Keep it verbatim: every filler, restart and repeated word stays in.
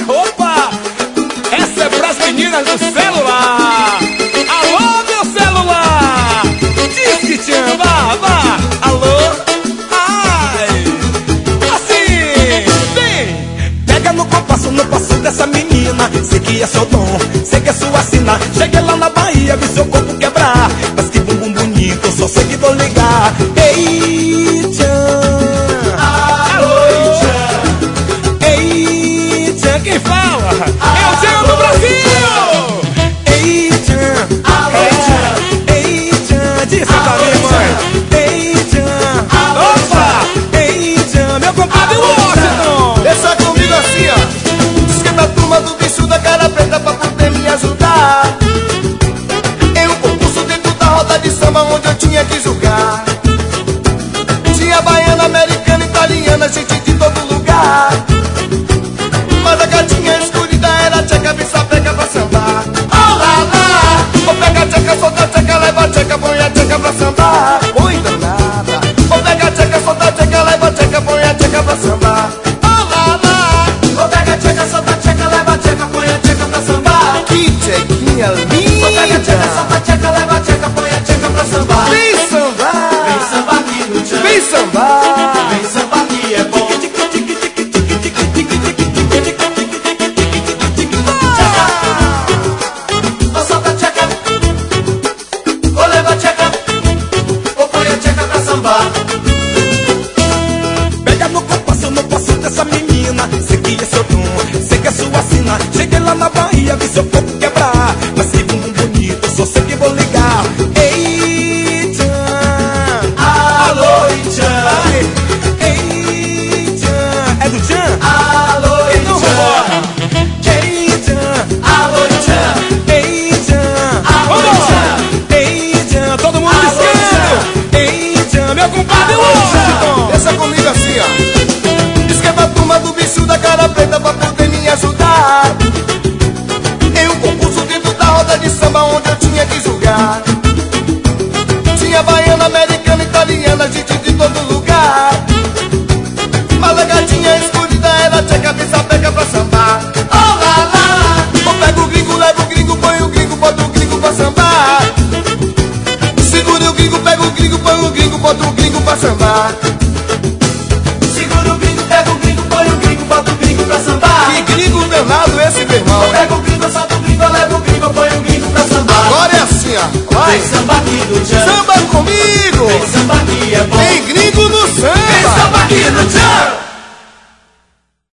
Opa! Essa é pras meninas do celular. Alô, meu celular! Diz que te ama, vá! Alô? Ai! Assim! Vem! Pega no compasso, no passo dessa menina. Sei que é seu dom, sei que é sua sina. Cheguei lá na Bahia, vi seu corpo quebrar. Mas que bumbum bonito, só sei que vou ligar. Ei, tchan! Alô, Tchan! Ei, tchan! Quem fala? É o Tchan do Brasil! Ei, tchan! Ei, tchan! Ei, tchan! Diz pra mim, mãe! Ei, tchan! Opa! Ei, tchan! Meu compadre Washington! Deixa comigo assim, ó. Diz que é da turma do bicho da cara preta pra poder me ajudar. Em um concurso dentro da roda de samba onde eu tinha que julgar. Tinha baiana, americana, italiana, gente de todo lugar. Mas a gatinha escolhida era tcheca, bicha pega pra sambar. Oh lá lá, ou pega a tcheca, solta a tcheca, leva a tcheca, põe a tcheca pra sambar. Põe danada. Ou pega a tcheca, solta a tcheca, leva a tcheca, põe a tcheca pra sambar. Oh lá lá, ou pega a tcheca, solta a tcheca, leva a tcheca, põe a tcheca pra sambar. Que tchequinha linda. Ou pega a tcheca, solta a tcheca, leva a tcheca, põe a tcheca pra sambar. Vem sambar, Vem samba aqui no Tchan, vem sambar. vem samba aqui é bom. Ou solta a tcheca, ou leva a tcheca, ou põe a tcheca pra sambar. Pega no compasso, no passo dessa menina. Sei que é seu dom, sei que é sua sina. Cheguei lá na Bahia, vi seu corpo quebrar. Mas que bumbum bonito, só sei que vou ligar. Ei, tchan! Alô, Tchan, Ai, ei, tchan! É do tchan? alô, Então Tchan, vambora! Ei, tchan! alô, Tchan, Ei, tchan! alô, Tchan, Ei, tchan! Todo mundo Alô, discando! Ei, tchan! Meu compadre Washington! Deixa comigo assim, ó. Diz que é da turma do bicho da cara preta pra poder me ajudar. Em um concurso dentro da roda de samba onde eu tinha que julgar. Tinha baiana, americana, italiana, gente de todo lugar. Mas a gatinha escolhida era tcheca, bicha pega pra sambar. Oh lá lá, ou pega o gringo, leva o gringo, põe o gringo, bota o gringo pra sambar. Segura o gringo, pega o gringo, põe o gringo, bota o gringo pra sambar. segura o gringo, pega o gringo, põe o gringo, bota o gringo pra sambar. Que gringo danado esse, meu irmão. Pega o gringo, solta o gringo, leva o gringo, põe o gringo pra sambar. Agora é assim, ó. Vai, Vem samba aqui no Tchan, samba comigo. vem samba aqui é bom. Tem gringo no Vem samba. samba aqui no Tchan.